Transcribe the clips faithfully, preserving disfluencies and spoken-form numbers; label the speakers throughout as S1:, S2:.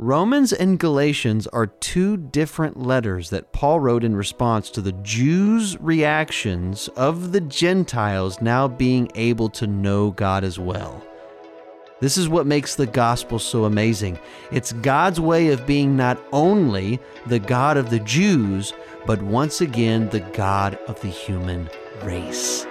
S1: Romans and Galatians are two different letters that Paul wrote in response to the Jews' reactions of the Gentiles now being able to know God as well. This is what makes the gospel so amazing. It's God's way of being not only the God of the Jews, but once again the God of the human race.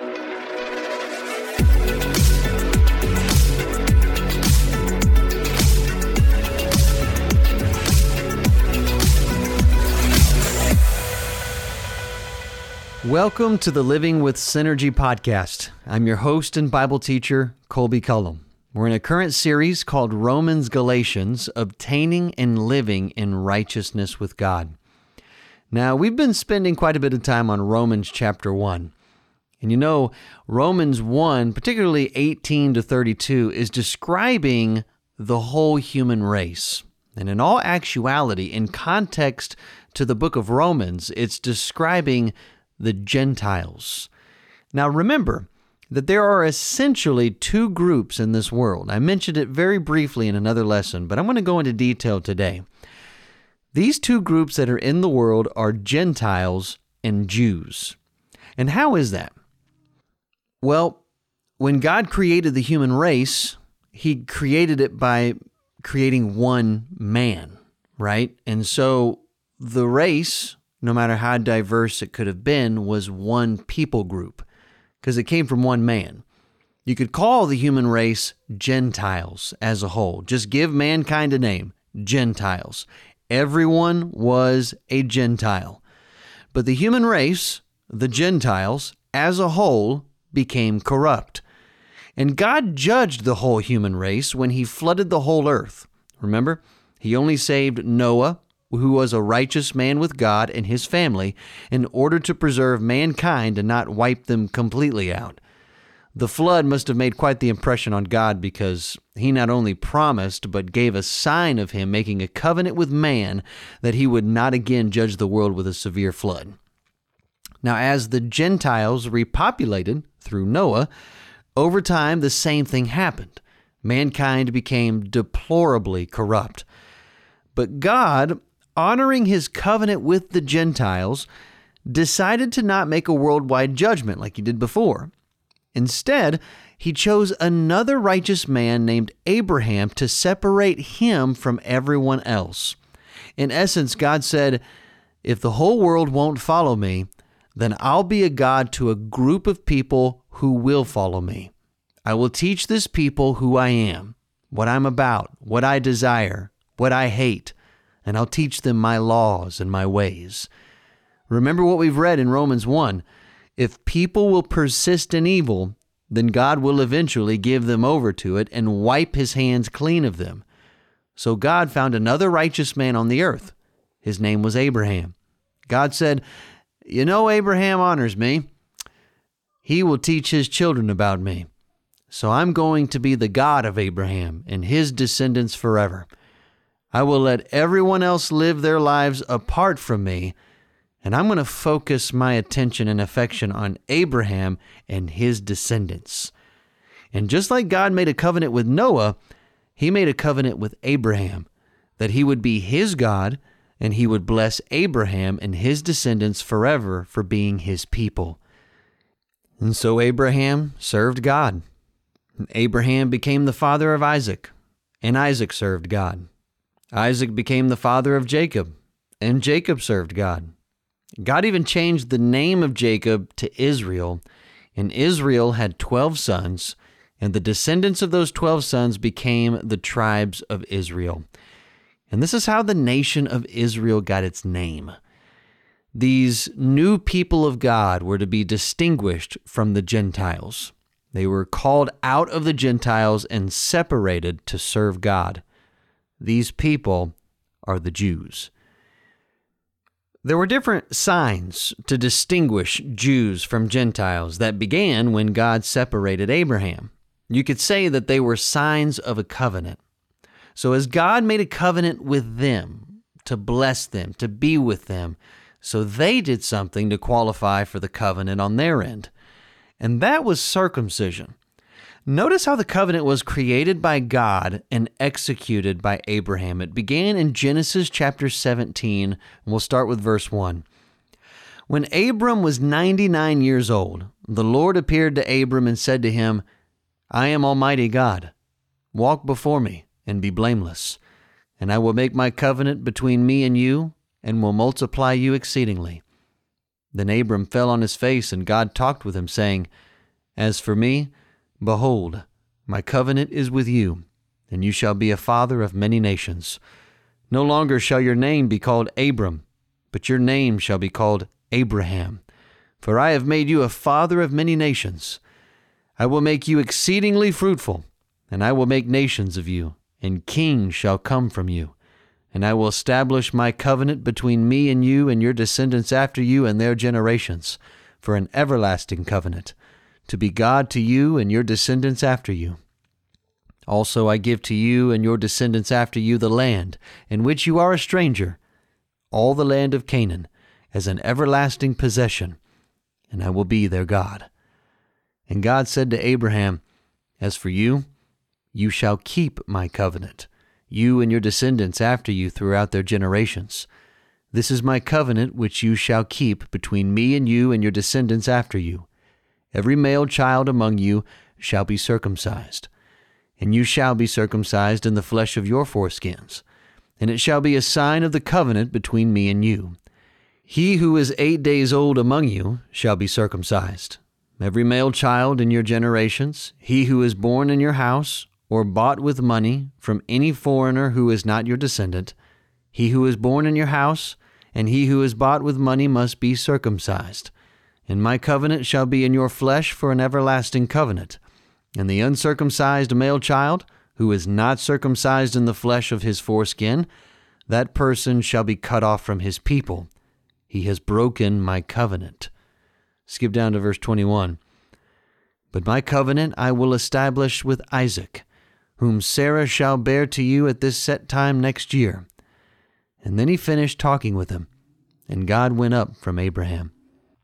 S1: Welcome to the Living with Synergy podcast. I'm your host and Bible teacher, Colby Cullum. We're in a current series called Romans Galatians, Obtaining and Living in Righteousness with God. Now, we've been spending quite a bit of time on Romans chapter one. And you know, Romans one, particularly eighteen to thirty-two, is describing the whole human race. And in all actuality, in context to the book of Romans, it's describing the Gentiles. Now remember that there are essentially two groups in this world. I mentioned it very briefly in another lesson, but I'm going to go into detail today. These two groups that are in the world are Gentiles and Jews. And how is that? Well, when God created the human race, He created it by creating one man, right? And so the race, no matter how diverse it could have been, was one people group because it came from one man. You could call the human race Gentiles as a whole. Just give mankind a name, Gentiles. Everyone was a Gentile. But the human race, the Gentiles, as a whole, became corrupt. And God judged the whole human race when He flooded the whole earth. Remember, He only saved Noah, who was a righteous man with God and his family, in order to preserve mankind and not wipe them completely out. The flood must have made quite the impression on God because He not only promised, but gave a sign of Him making a covenant with man that He would not again judge the world with a severe flood. Now, as the Gentiles repopulated through Noah, over time the same thing happened. Mankind became deplorably corrupt. But God, honoring His covenant with the Gentiles, decided to not make a worldwide judgment like He did before. Instead, He chose another righteous man named Abraham to separate him from everyone else. In essence, God said, if the whole world won't follow me, then I'll be a God to a group of people who will follow me. I will teach this people who I am, what I'm about, what I desire, what I hate, and I'll teach them my laws and my ways. Remember what we've read in Romans one. If people will persist in evil, then God will eventually give them over to it and wipe His hands clean of them. So God found another righteous man on the earth. His name was Abraham. God said, you know, Abraham honors me. He will teach his children about me. So I'm going to be the God of Abraham and his descendants forever. I will let everyone else live their lives apart from me, and I'm going to focus my attention and affection on Abraham and his descendants. And just like God made a covenant with Noah, He made a covenant with Abraham, that He would be his God, and He would bless Abraham and his descendants forever for being His people. And so Abraham served God. And Abraham became the father of Isaac, and Isaac served God. Isaac became the father of Jacob, and Jacob served God. God even changed the name of Jacob to Israel, and Israel had twelve sons, and the descendants of those twelve sons became the tribes of Israel. And this is how the nation of Israel got its name. These new people of God were to be distinguished from the Gentiles. They were called out of the Gentiles and separated to serve God. These people are the Jews. There were different signs to distinguish Jews from Gentiles that began when God separated Abraham. You could say that they were signs of a covenant. So as God made a covenant with them, to bless them, to be with them, so they did something to qualify for the covenant on their end. And that was circumcision. Notice how the covenant was created by God and executed by Abraham. It began in Genesis chapter seventeen, and we'll start with verse one. When Abram was ninety-nine years old, the Lord appeared to Abram and said to him, I am Almighty God. Walk before me and be blameless, and I will make my covenant between me and you, and will multiply you exceedingly. Then Abram fell on his face, and God talked with him, saying, As for me, behold, my covenant is with you, and you shall be a father of many nations. No longer shall your name be called Abram, but your name shall be called Abraham, for I have made you a father of many nations. I will make you exceedingly fruitful, and I will make nations of you, and kings shall come from you. And I will establish my covenant between me and you and your descendants after you and their generations, for an everlasting covenant, to be God to you and your descendants after you. Also I give to you and your descendants after you the land in which you are a stranger, all the land of Canaan, as an everlasting possession, and I will be their God. And God said to Abraham, As for you, you shall keep my covenant, you and your descendants after you throughout their generations. This is my covenant which you shall keep between me and you and your descendants after you. Every male child among you shall be circumcised, and you shall be circumcised in the flesh of your foreskins, and it shall be a sign of the covenant between me and you. He who is eight days old among you shall be circumcised. Every male child in your generations, he who is born in your house, or bought with money from any foreigner who is not your descendant, he who is born in your house, and he who is bought with money must be circumcised. And my covenant shall be in your flesh for an everlasting covenant. And the uncircumcised male child, who is not circumcised in the flesh of his foreskin, that person shall be cut off from his people. He has broken my covenant. Skip down to verse twenty-one. But my covenant I will establish with Isaac, whom Sarah shall bear to you at this set time next year. And then he finished talking with him, and God went up from Abraham.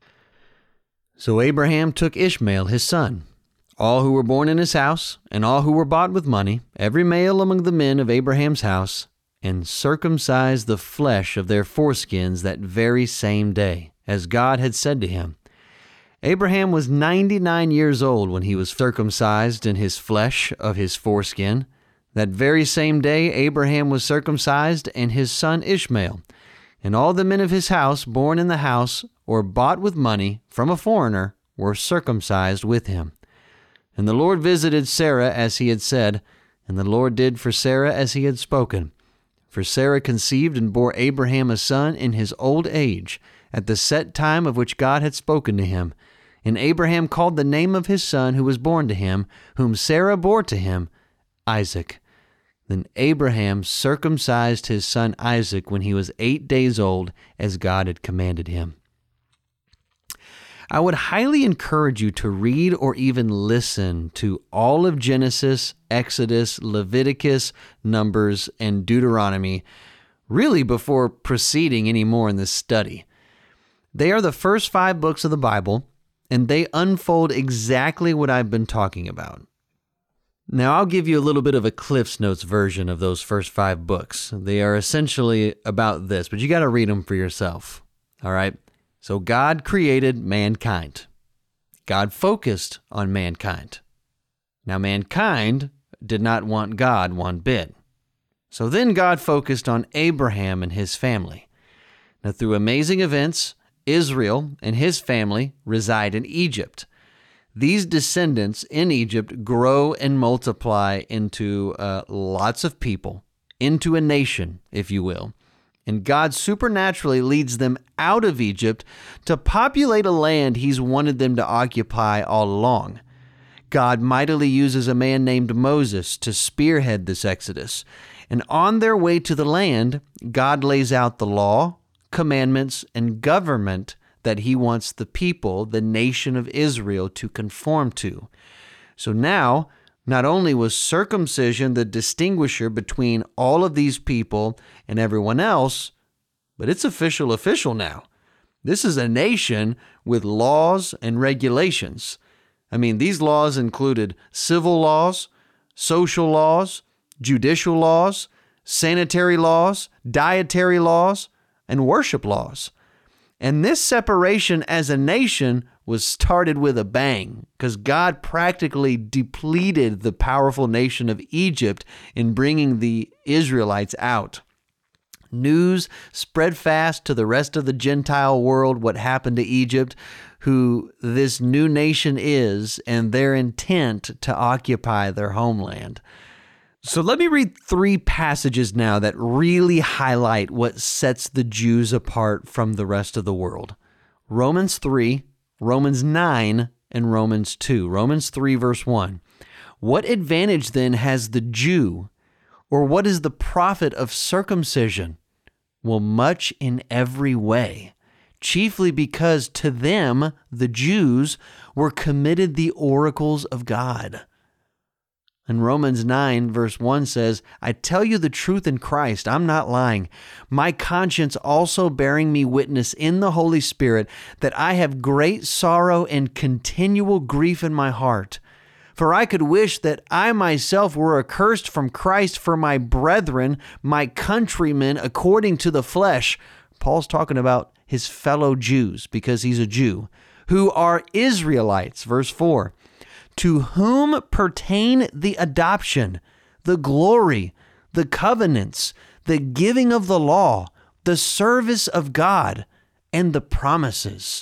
S1: So Abraham took Ishmael his son, all who were born in his house, and all who were bought with money, every male among the men of Abraham's house, and circumcised the flesh of their foreskins that very same day, as God had said to him. Abraham was ninety-nine years old when he was circumcised in his flesh of his foreskin. That very same day Abraham was circumcised, and his son Ishmael, and all the men of his house born in the house or bought with money from a foreigner were circumcised with him. And the Lord visited Sarah as he had said, and the Lord did for Sarah as he had spoken. For Sarah conceived and bore Abraham a son in his old age, at the set time of which God had spoken to him. And Abraham called the name of his son who was born to him, whom Sarah bore to him, Isaac. Then Abraham circumcised his son Isaac when he was eight days old, as God had commanded him. I would highly encourage you to read or even listen to all of Genesis, Exodus, Leviticus, Numbers, and Deuteronomy, really before proceeding any more in this study. They are the first five books of the Bible, and they unfold exactly what I've been talking about. Now, I'll give you a little bit of a Cliff's Notes version of those first five books. They are essentially about this, but you got to read them for yourself. All right? So God created mankind. God focused on mankind. Now, mankind did not want God one bit. So then God focused on Abraham and his family. Now, through amazing events, Israel and his family reside in Egypt. These descendants in Egypt grow and multiply into uh, lots of people, into a nation, if you will. And God supernaturally leads them out of Egypt to populate a land he's wanted them to occupy all along. God mightily uses a man named Moses to spearhead this exodus. And on their way to the land, God lays out the law, commandments, and government that he wants the people, the nation of Israel, to conform to. So now, not only was circumcision the distinguisher between all of these people and everyone else, but it's official official now. This is a nation with laws and regulations. I mean, these laws included civil laws, social laws, judicial laws, sanitary laws, dietary laws, and worship laws. And this separation as a nation was started with a bang because God practically depleted the powerful nation of Egypt in bringing the Israelites out. News spread fast to the rest of the Gentile world what happened to Egypt, who this new nation is, and their intent to occupy their homeland. So let me read three passages now that really highlight what sets the Jews apart from the rest of the world. Romans three, Romans nine, and Romans two. Romans three, verse one. What advantage then has the Jew, or what is the profit of circumcision? Well, much in every way, chiefly because to them, the Jews, were committed the oracles of God. And Romans nine, verse one says, I tell you the truth in Christ, I'm not lying. My conscience also bearing me witness in the Holy Spirit that I have great sorrow and continual grief in my heart. For I could wish that I myself were accursed from Christ for my brethren, my countrymen, according to the flesh. Paul's talking about his fellow Jews because he's a Jew, who are Israelites, verse four. To whom pertain the adoption, the glory, the covenants, the giving of the law, the service of God, and the promises.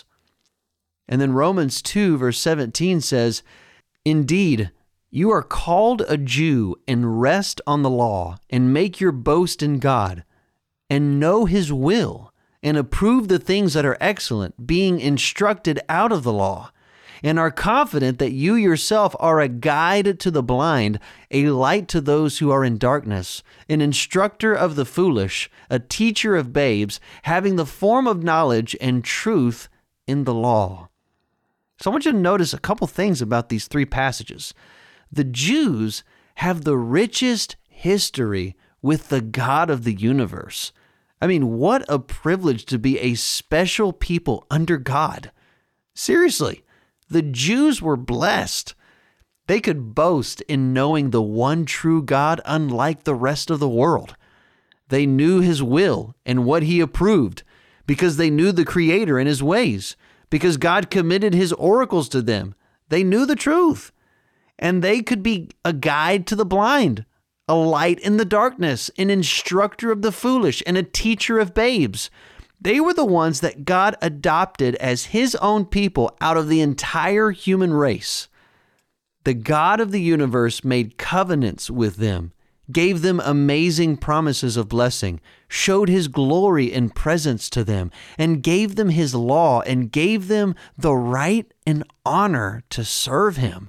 S1: And then Romans two, verse seventeen says, Indeed, you are called a Jew and rest on the law and make your boast in God and know his will and approve the things that are excellent, being instructed out of the law, and are confident that you yourself are a guide to the blind, a light to those who are in darkness, an instructor of the foolish, a teacher of babes, having the form of knowledge and truth in the law. So I want you to notice a couple things about these three passages. The Jews have the richest history with the God of the universe. I mean, what a privilege to be a special people under God. Seriously. The Jews were blessed. They could boast in knowing the one true God unlike the rest of the world. They knew his will and what he approved because they knew the Creator and his ways, because God committed his oracles to them. They knew the truth, and they could be a guide to the blind, a light in the darkness, an instructor of the foolish, and a teacher of babes. They were the ones that God adopted as his own people out of the entire human race. The God of the universe made covenants with them, gave them amazing promises of blessing, showed his glory and presence to them, and gave them his law and gave them the right and honor to serve him.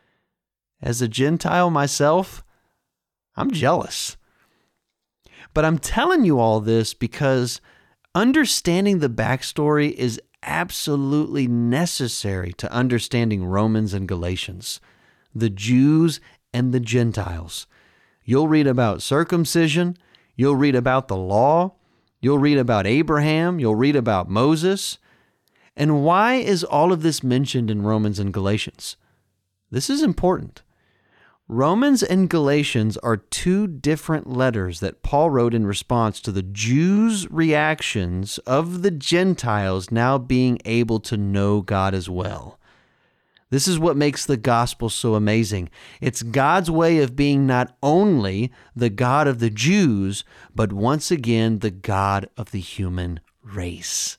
S1: As a Gentile myself, I'm jealous. But I'm telling you all this because understanding the backstory is absolutely necessary to understanding Romans and Galatians, the Jews and the Gentiles. You'll read about circumcision, you'll read about the law, you'll read about Abraham, you'll read about Moses. And why is all of this mentioned in Romans and Galatians? This is important. Romans and Galatians are two different letters that Paul wrote in response to the Jews' reactions of the Gentiles now being able to know God as well. This is what makes the gospel so amazing. It's God's way of being not only the God of the Jews, but once again the God of the human race.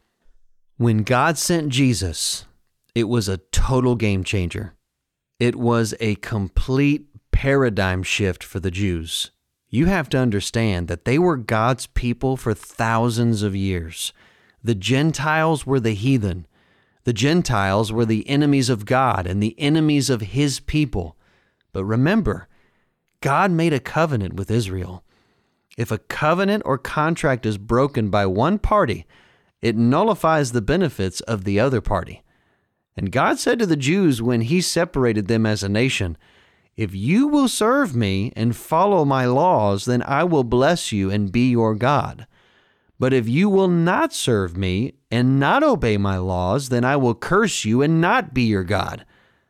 S1: When God sent Jesus, it was a total game changer. It was a complete paradigm shift for the Jews. You have to understand that they were God's people for thousands of years. The Gentiles were the heathen. The Gentiles were the enemies of God and the enemies of his people. But remember, God made a covenant with Israel. If a covenant or contract is broken by one party, it nullifies the benefits of the other party. And God said to the Jews when he separated them as a nation, if you will serve me and follow my laws, then I will bless you and be your God. But if you will not serve me and not obey my laws, then I will curse you and not be your God.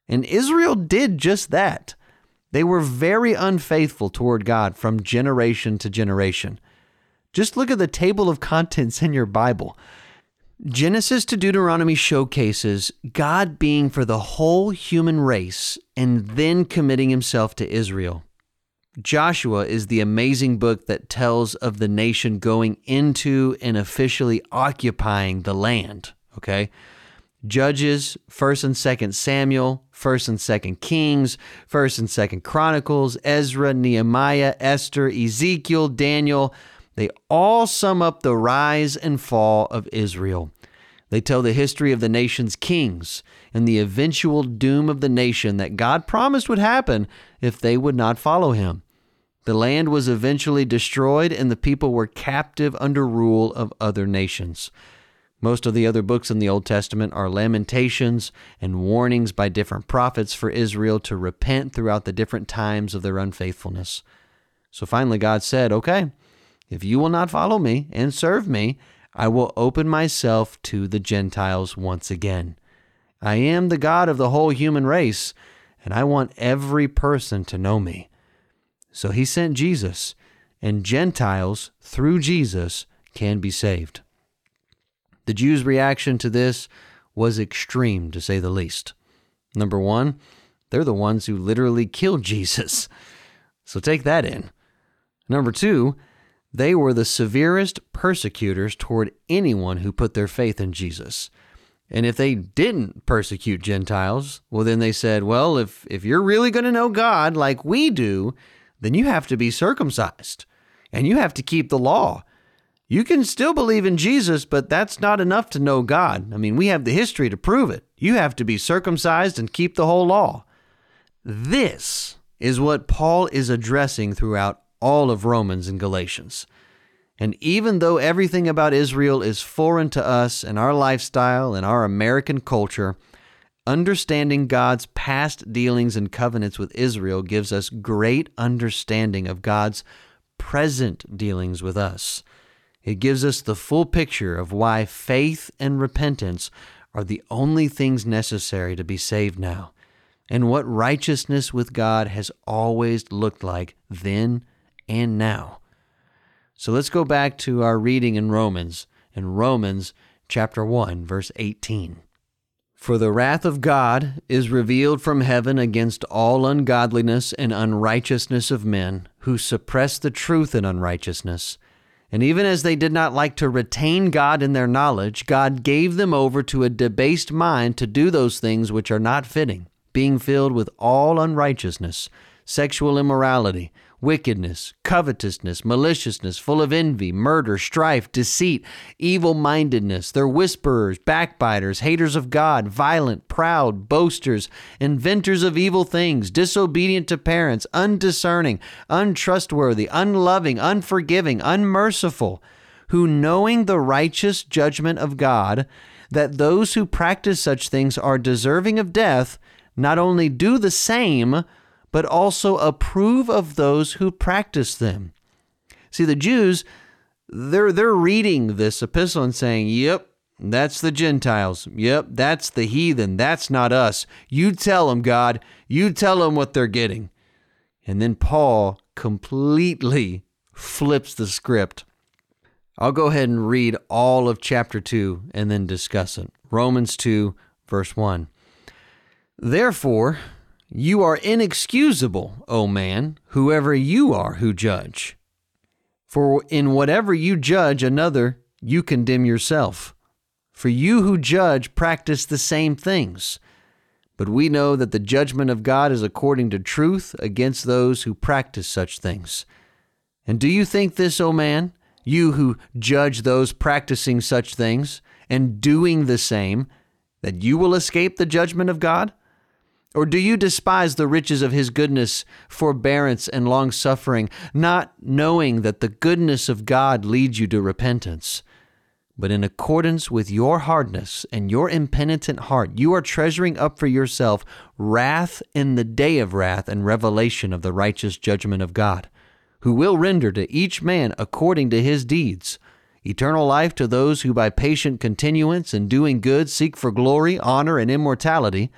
S1: And Israel did just that. They were very unfaithful toward God from generation to generation. Just look at the table of contents in your Bible. Genesis to Deuteronomy showcases God being for the whole human race and then committing himself to Israel. Joshua is the amazing book that tells of the nation going into and officially occupying the land, okay? Judges, First and Second Samuel, First and Second Kings, First and Second Chronicles, Ezra, Nehemiah, Esther, Ezekiel, Daniel, they all sum up the rise and fall of Israel. They tell the history of the nation's kings and the eventual doom of the nation that God promised would happen if they would not follow him. The land was eventually destroyed and the people were captive under rule of other nations. Most of the other books in the Old Testament are lamentations and warnings by different prophets for Israel to repent throughout the different times of their unfaithfulness. So finally God said, okay, if you will not follow me and serve me, I will open myself to the Gentiles once again. I am the God of the whole human race, and I want every person to know me. So he sent Jesus, and Gentiles, through Jesus, can be saved. The Jews' reaction to this was extreme, to say the least. Number one, they're the ones who literally killed Jesus. So take that in. Number two, they were the severest persecutors toward anyone who put their faith in Jesus. And if they didn't persecute Gentiles, well, then they said, well, if, if you're really going to know God like we do, then you have to be circumcised and you have to keep the law. You can still believe in Jesus, but that's not enough to know God. I mean, we have the history to prove it. You have to be circumcised and keep the whole law. This is what Paul is addressing throughout all of Romans and Galatians. And even though everything about Israel is foreign to us and our lifestyle and our American culture, understanding God's past dealings and covenants with Israel gives us great understanding of God's present dealings with us. It gives us the full picture of why faith and repentance are the only things necessary to be saved now, and what righteousness with God has always looked like then and now. So let's go back to our reading in Romans, in Romans chapter one, verse eighteen. For the wrath of God is revealed from heaven against all ungodliness and unrighteousness of men who suppress the truth in unrighteousness. And even as they did not like to retain God in their knowledge, God gave them over to a debased mind to do those things which are not fitting, being filled with all unrighteousness, sexual immorality, wickedness, covetousness, maliciousness, full of envy, murder, strife, deceit, evil-mindedness. They're whisperers, backbiters, haters of God, violent, proud, boasters, inventors of evil things, disobedient to parents, undiscerning, untrustworthy, unloving, unforgiving, unmerciful, who, knowing the righteous judgment of God, that those who practice such things are deserving of death, not only do the same, but also approve of those who practice them. See, the Jews, they're, they're reading this epistle and saying, yep, that's the Gentiles. Yep, that's the heathen. That's not us. You tell them, God. You tell them what they're getting. And then Paul completely flips the script. I'll go ahead and read all of chapter two and then discuss it. Romans two, verse one. Therefore, you are inexcusable, O man, whoever you are who judge. For in whatever you judge another, you condemn yourself. For you who judge practice the same things. But we know that the judgment of God is according to truth against those who practice such things. And do you think this, O man, you who judge those practicing such things and doing the same, that you will escape the judgment of God? Or do you despise the riches of his goodness, forbearance, and long-suffering, not knowing that the goodness of God leads you to repentance? But in accordance with your hardness and your impenitent heart, you are treasuring up for yourself wrath in the day of wrath and revelation of the righteous judgment of God, who will render to each man according to his deeds, eternal life to those who by patient continuance in doing good seek for glory, honor, and immortality,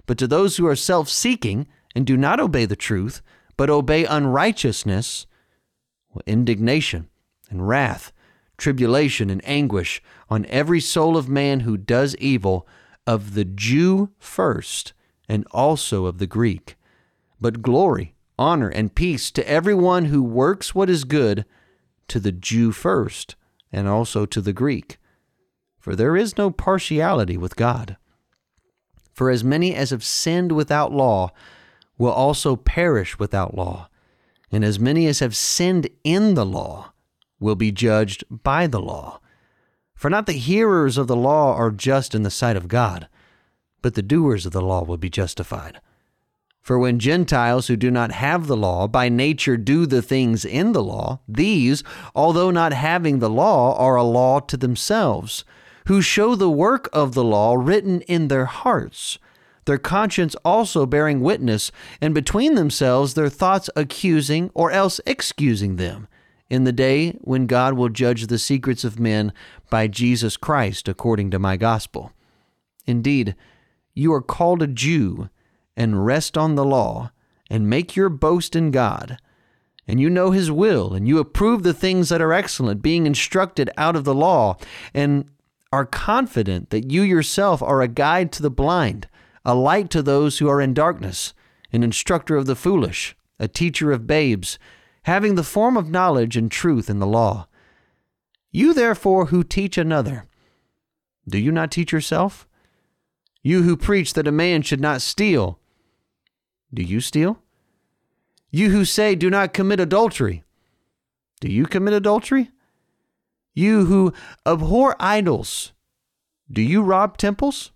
S1: But to those who are self-seeking and do not obey the truth, but obey unrighteousness, well, indignation and wrath, tribulation and anguish on every soul of man who does evil, of the Jew first, and also of the Greek. But glory, honor, and peace to everyone who works what is good, to the Jew first, and also to the Greek. For there is no partiality with God. For as many as have sinned without law will also perish without law, and as many as have sinned in the law will be judged by the law. For not the hearers of the law are just in the sight of God, but the doers of the law will be justified. For when Gentiles who do not have the law by nature do the things in the law, these, although not having the law, are a law to themselves, who show the work of the law written in their hearts, their conscience also bearing witness, and between themselves their thoughts accusing or else excusing them, in the day when God will judge the secrets of men by Jesus Christ according to my gospel. Indeed, you are called a Jew, and rest on the law, and make your boast in God. And you know his will, and you approve the things that are excellent, being instructed out of the law, and are confident that you yourself are a guide to the blind, a light to those who are in darkness, an instructor of the foolish, a teacher of babes, having the form of knowledge and truth in the law. You therefore who teach another, do you not teach yourself? You who preach that a man should not steal, do you steal? You who say, do not commit adultery, do you commit adultery? You who abhor idols, do you rob temples?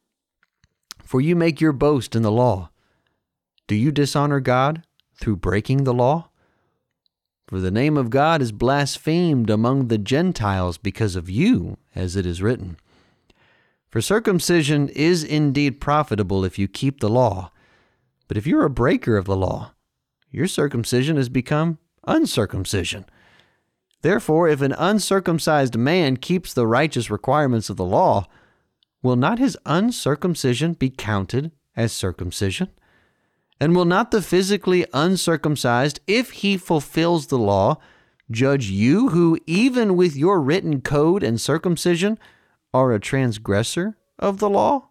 S1: For you make your boast in the law. Do you dishonor God through breaking the law? For the name of God is blasphemed among the Gentiles because of you, as it is written. For circumcision is indeed profitable if you keep the law. But if you're a breaker of the law, your circumcision has become uncircumcision. Therefore, if an uncircumcised man keeps the righteous requirements of the law, will not his uncircumcision be counted as circumcision? And will not the physically uncircumcised, if he fulfills the law, judge you who, even with your written code and circumcision, are a transgressor of the law?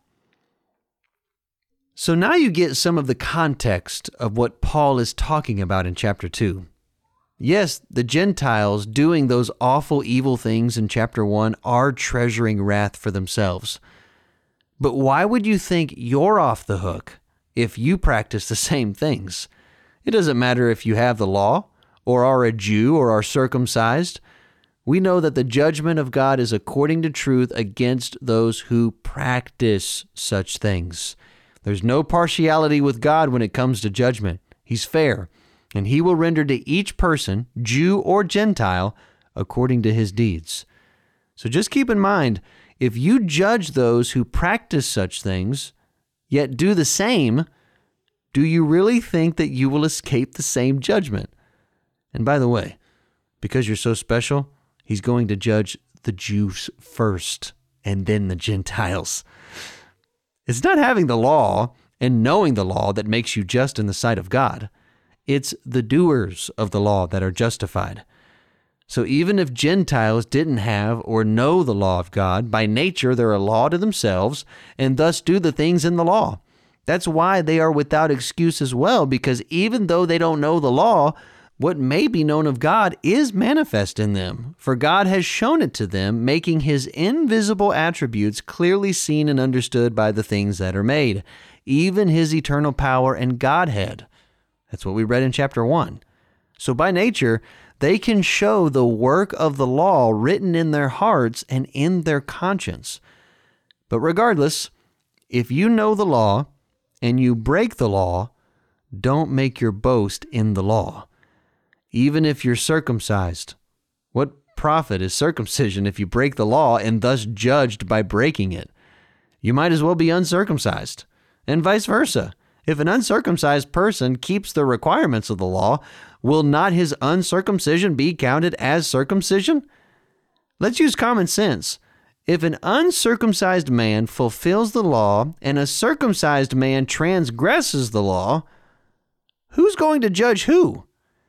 S1: So now you get some of the context of what Paul is talking about in chapter two. Yes, the Gentiles doing those awful evil things in chapter one are treasuring wrath for themselves. But why would you think you're off the hook if you practice the same things? It doesn't matter if you have the law, or are a Jew, or are circumcised. We know that the judgment of God is according to truth against those who practice such things. There's no partiality with God when it comes to judgment. He's fair, and he will render to each person, Jew or Gentile, according to his deeds. So just keep in mind, if you judge those who practice such things, yet do the same, do you really think that you will escape the same judgment? And by the way, because you're so special, he's going to judge the Jews first and then the Gentiles. It's not having the law and knowing the law that makes you just in the sight of God. It's the doers of the law that are justified. So even if Gentiles didn't have or know the law of God, by nature they're a law to themselves and thus do the things in the law. That's why they are without excuse as well, because even though they don't know the law, what may be known of God is manifest in them, for God has shown it to them, making his invisible attributes clearly seen and understood by the things that are made, even his eternal power and Godhead. That's what we read in chapter one. So by nature, they can show the work of the law written in their hearts and in their conscience. But regardless, if you know the law and you break the law, don't make your boast in the law. Even if you're circumcised, what profit is circumcision if you break the law and thus judged by breaking it? You might as well be uncircumcised, and vice versa. If an uncircumcised person keeps the requirements of the law, will not his uncircumcision be counted as circumcision? Let's use common sense. If an uncircumcised man fulfills the law and a circumcised man transgresses the law, who's going to judge who?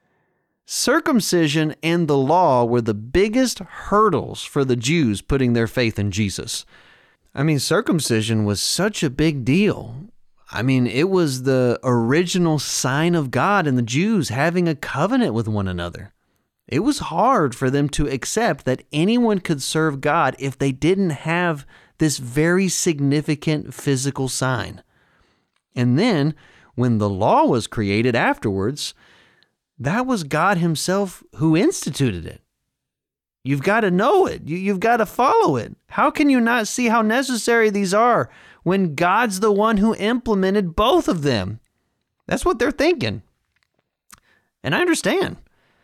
S1: Circumcision and the law were the biggest hurdles for the Jews putting their faith in Jesus. I mean, circumcision was such a big deal. I mean, it was the original sign of God and the Jews having a covenant with one another. It was hard for them to accept that anyone could serve God if they didn't have this very significant physical sign. And then, when the law was created afterwards, that was God himself who instituted it. You've got to know it. You, you've got to follow it. How can you not see how necessary these are when God's the one who implemented both of them? That's what they're thinking. And I understand.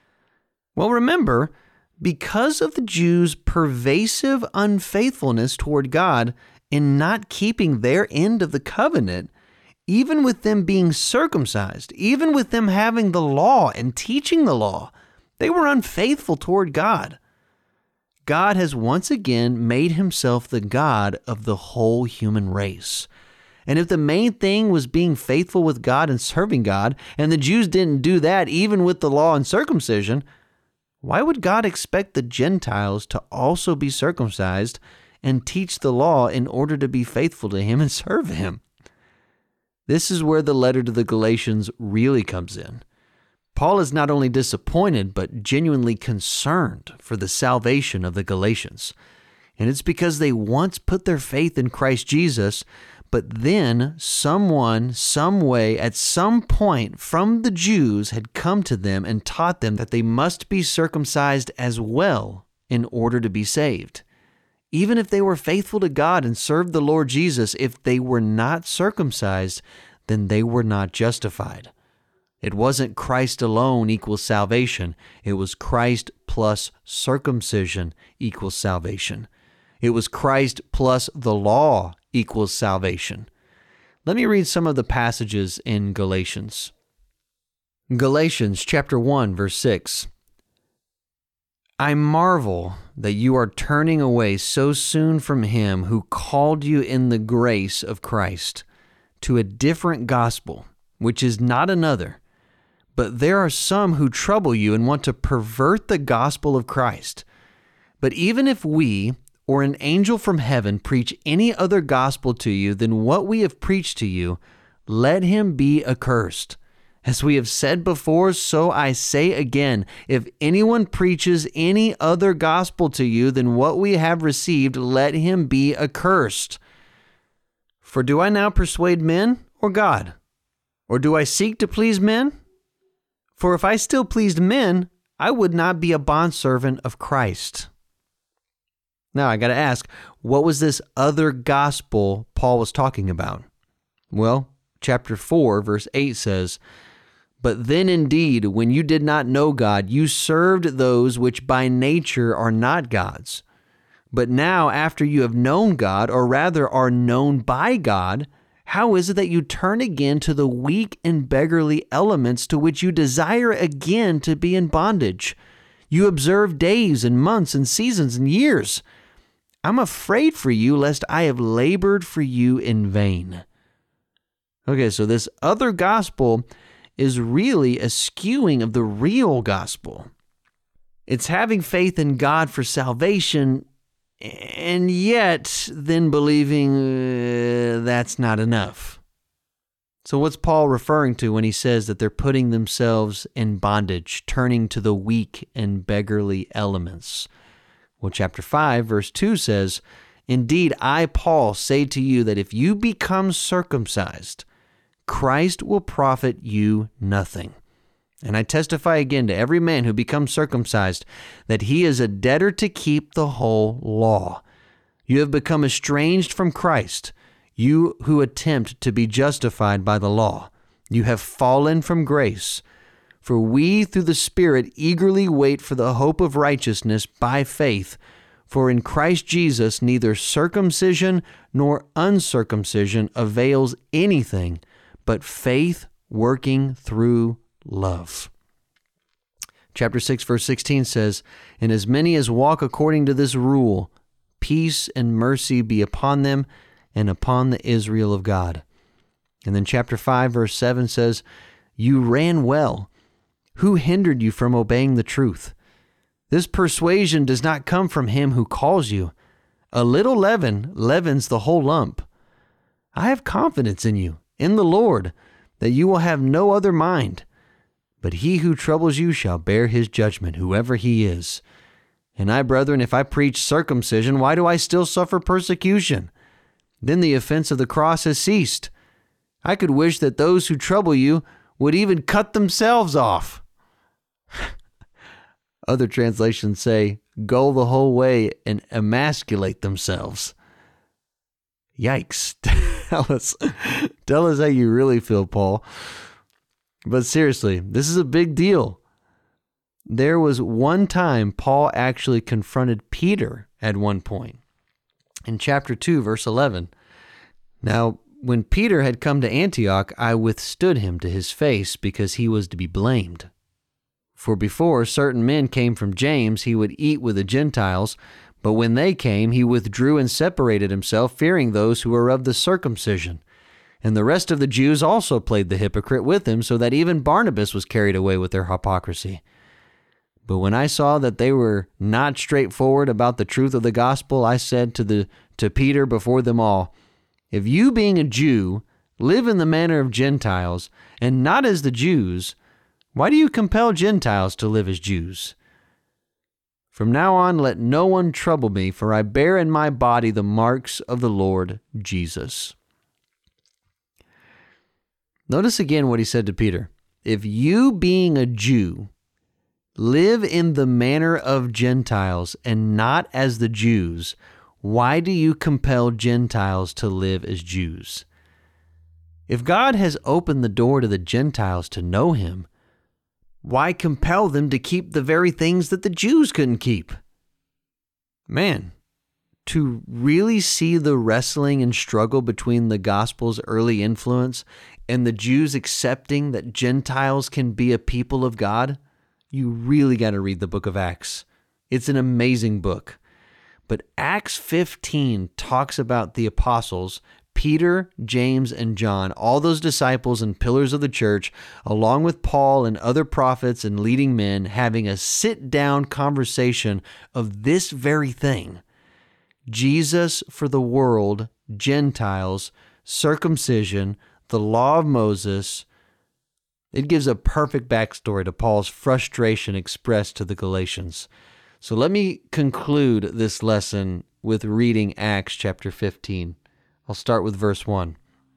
S1: Well, remember, because of the Jews' pervasive unfaithfulness toward God in not keeping their end of the covenant, even with them being circumcised, even with them having the law and teaching the law, they were unfaithful toward God. God has once again made himself the God of the whole human race. And if the main thing was being faithful with God and serving God, and the Jews didn't do that even with the law and circumcision, why would God expect the Gentiles to also be circumcised and teach the law in order to be faithful to him and serve him? This is where the letter to the Galatians really comes in. Paul is not only disappointed, but genuinely concerned for the salvation of the Galatians. And it's because they once put their faith in Christ Jesus, but then someone, some way, at some point from the Jews had come to them and taught them that they must be circumcised as well in order to be saved. Even if they were faithful to God and served the Lord Jesus, if they were not circumcised, then they were not justified. It wasn't Christ alone equals salvation. It was Christ plus circumcision equals salvation. It was Christ plus the law equals salvation. Let me read some of the passages in Galatians. Galatians chapter one, verse six. I marvel that you are turning away so soon from him who called you in the grace of Christ to a different gospel, which is not another. But there are some who trouble you and want to pervert the gospel of Christ. But even if we or an angel from heaven preach any other gospel to you than what we have preached to you, let him be accursed. As we have said before, so I say again, if anyone preaches any other gospel to you than what we have received, let him be accursed. For do I now persuade men or God? Or do I seek to please men? For if I still pleased men, I would not be a bondservant of Christ. Now, I got to ask, what was this other gospel Paul was talking about? Well, chapter four, verse eight says, But then indeed, when you did not know God, you served those which by nature are not gods. But now, after you have known God, or rather are known by God, how is it that you turn again to the weak and beggarly elements to which you desire again to be in bondage? You observe days and months and seasons and years. I'm afraid for you, lest I have labored for you in vain. Okay, so this other gospel is really a skewing of the real gospel. It's having faith in God for salvation, and yet then believing uh, that's not enough. So what's Paul referring to when he says that they're putting themselves in bondage, turning to the weak and beggarly elements? Well, chapter five, verse two says, Indeed, I, Paul, say to you that if you become circumcised, Christ will profit you nothing. And I testify again to every man who becomes circumcised that he is a debtor to keep the whole law. You have become estranged from Christ, you who attempt to be justified by the law. You have fallen from grace. For we, through the Spirit, eagerly wait for the hope of righteousness by faith. For in Christ Jesus neither circumcision nor uncircumcision avails anything, but faith working through love. Chapter six, verse sixteen says, And as many as walk according to this rule peace and mercy be upon them and upon the Israel of God. And then chapter five, verse seven says, you ran well. Who hindered you from obeying the truth? This persuasion does not come from him who calls you. A little leaven leavens the whole lump. I have confidence in you, in the Lord, that you will have no other mind. But he who troubles you shall bear his judgment, whoever he is. And I, brethren, if I preach circumcision, why do I still suffer persecution? Then the offense of the cross has ceased. I could wish that those who trouble you would even cut themselves off. Other translations say, go the whole way and emasculate themselves. Yikes. tell us, tell us how you really feel, Paul. But seriously, this is a big deal. There was one time Paul actually confronted Peter at one point. In chapter two, verse eleven. Now, when Peter had come to Antioch, I withstood him to his face because he was to be blamed. For before certain men came from James, he would eat with the Gentiles, but when they came, he withdrew and separated himself, fearing those who were of the circumcision. And the rest of the Jews also played the hypocrite with him, so that even Barnabas was carried away with their hypocrisy. But when I saw that they were not straightforward about the truth of the gospel, I said to the to Peter before them all, if you, being a Jew, live in the manner of Gentiles, and not as the Jews, why do you compel Gentiles to live as Jews? From now on, let no one trouble me, for I bear in my body the marks of the Lord Jesus. Notice again what he said to Peter. If you, being a Jew, live in the manner of Gentiles and not as the Jews, why do you compel Gentiles to live as Jews? If God has opened the door to the Gentiles to know him, why compel them to keep the very things that the Jews couldn't keep? Man, to really see the wrestling and struggle between the gospel's early influence and the Jews accepting that Gentiles can be a people of God, you really got to read the book of Acts. It's an amazing book. But Acts fifteen talks about the apostles, Peter, James, and John, all those disciples and pillars of the church, along with Paul and other prophets and leading men, having a sit-down conversation of this very thing. Jesus for the world, Gentiles, circumcision, the law of Moses. It gives a perfect backstory to Paul's frustration expressed to the Galatians. So let me conclude this lesson with reading Acts chapter fifteen. I'll start with verse one.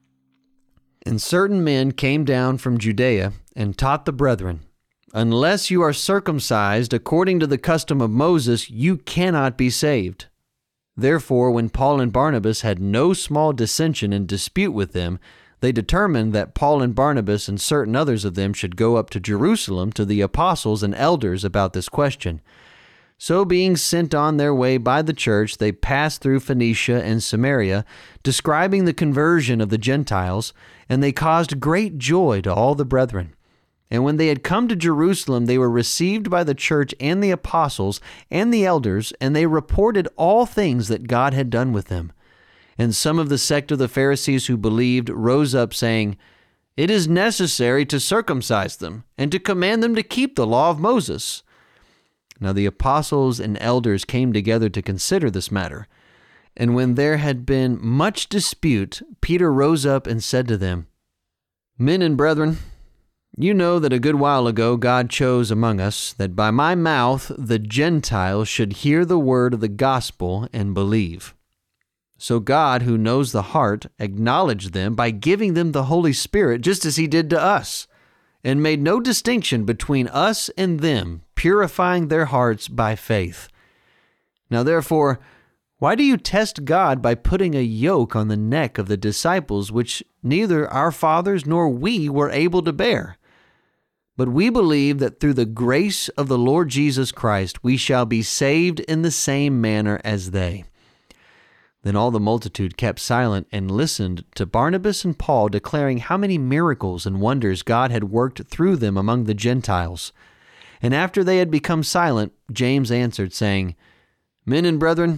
S1: And certain men came down from Judea and taught the brethren, unless you are circumcised according to the custom of Moses, you cannot be saved. Therefore, when Paul and Barnabas had no small dissension and dispute with them, they determined that Paul and Barnabas and certain others of them should go up to Jerusalem to the apostles and elders about this question. So being sent on their way by the church, they passed through Phoenicia and Samaria, describing the conversion of the Gentiles, and they caused great joy to all the brethren. And when they had come to Jerusalem, they were received by the church and the apostles and the elders, and they reported all things that God had done with them. And some of the sect of the Pharisees who believed rose up, saying, it is necessary to circumcise them, and to command them to keep the law of Moses. Now the apostles and elders came together to consider this matter. And when there had been much dispute, Peter rose up and said to them, men and brethren, you know that a good while ago God chose among us that by my mouth the Gentiles should hear the word of the gospel and believe. So God, who knows the heart, acknowledged them by giving them the Holy Spirit, just as he did to us, and made no distinction between us and them, purifying their hearts by faith. Now therefore, why do you test God by putting a yoke on the neck of the disciples, which neither our fathers nor we were able to bear? But we believe that through the grace of the Lord Jesus Christ, we shall be saved in the same manner as they. Then all the multitude kept silent and listened to Barnabas and Paul declaring how many miracles and wonders God had worked through them among the Gentiles. And after they had become silent, James answered, saying, men and brethren,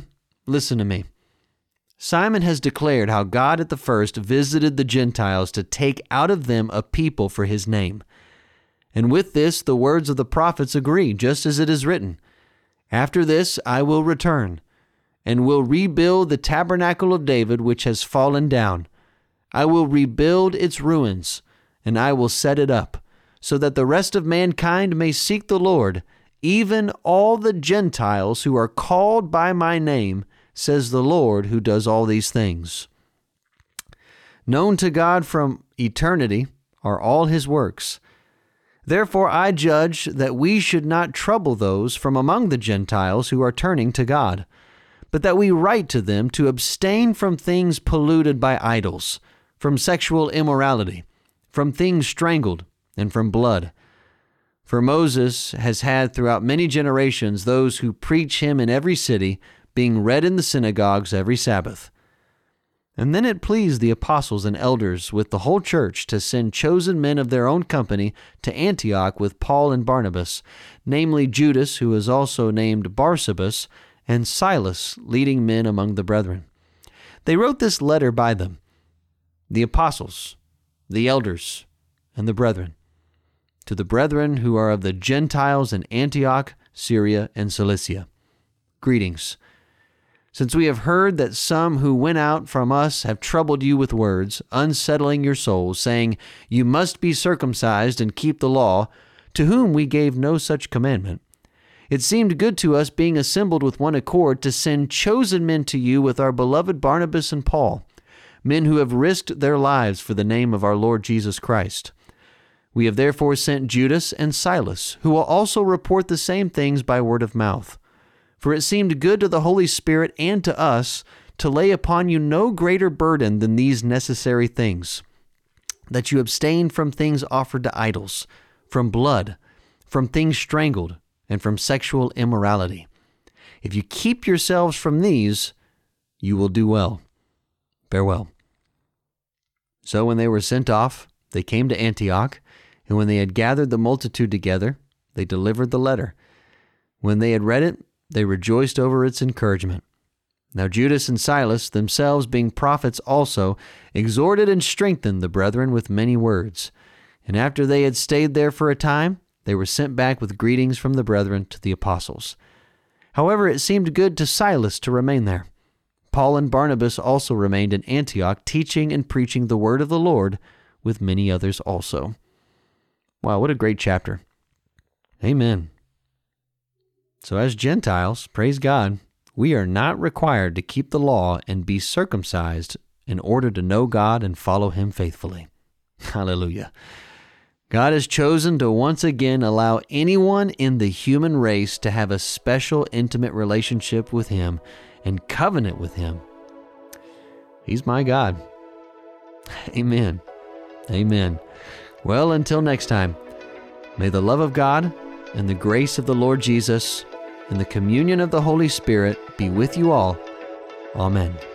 S1: listen to me. Simon has declared how God at the first visited the Gentiles to take out of them a people for his name. And with this, the words of the prophets agree, just as it is written, "After this I will return, and will rebuild the tabernacle of David which has fallen down. I will rebuild its ruins, and I will set it up, so that the rest of mankind may seek the Lord, even all the Gentiles who are called by my name, says the Lord who does all these things." Known to God from eternity are all his works. Therefore I judge that we should not trouble those from among the Gentiles who are turning to God, but that we write to them to abstain from things polluted by idols, from sexual immorality, from things strangled, and from blood. For Moses has had throughout many generations those who preach him in every city, being read in the synagogues every Sabbath. And then it pleased the apostles and elders with the whole church to send chosen men of their own company to Antioch with Paul and Barnabas, namely Judas, who is also named Barsabas, and Silas, leading men among the brethren. They wrote this letter by them, the apostles, the elders, and the brethren, to the brethren who are of the Gentiles in Antioch, Syria, and Cilicia. Greetings. Since we have heard that some who went out from us have troubled you with words, unsettling your souls, saying, "You must be circumcised and keep the law," to whom we gave no such commandment, it seemed good to us, being assembled with one accord, to send chosen men to you with our beloved Barnabas and Paul, men who have risked their lives for the name of our Lord Jesus Christ. We have therefore sent Judas and Silas, who will also report the same things by word of mouth. For it seemed good to the Holy Spirit and to us to lay upon you no greater burden than these necessary things, that you abstain from things offered to idols, from blood, from things strangled, and from sexual immorality. If you keep yourselves from these, you will do well. Farewell. So when they were sent off, they came to Antioch, and when they had gathered the multitude together, they delivered the letter. When they had read it, they rejoiced over its encouragement. Now Judas and Silas, themselves being prophets also, exhorted and strengthened the brethren with many words. And after they had stayed there for a time, they were sent back with greetings from the brethren to the apostles. However, it seemed good to Silas to remain there. Paul and Barnabas also remained in Antioch, teaching and preaching the word of the Lord with many others also. Wow, what a great chapter. Amen. So as Gentiles, praise God, we are not required to keep the law and be circumcised in order to know God and follow him faithfully. Hallelujah. God has chosen to once again allow anyone in the human race to have a special, intimate relationship with him and covenant with him. He's my God. Amen. Amen. Well, until next time, may the love of God and the grace of the Lord Jesus and the communion of the Holy Spirit be with you all. Amen.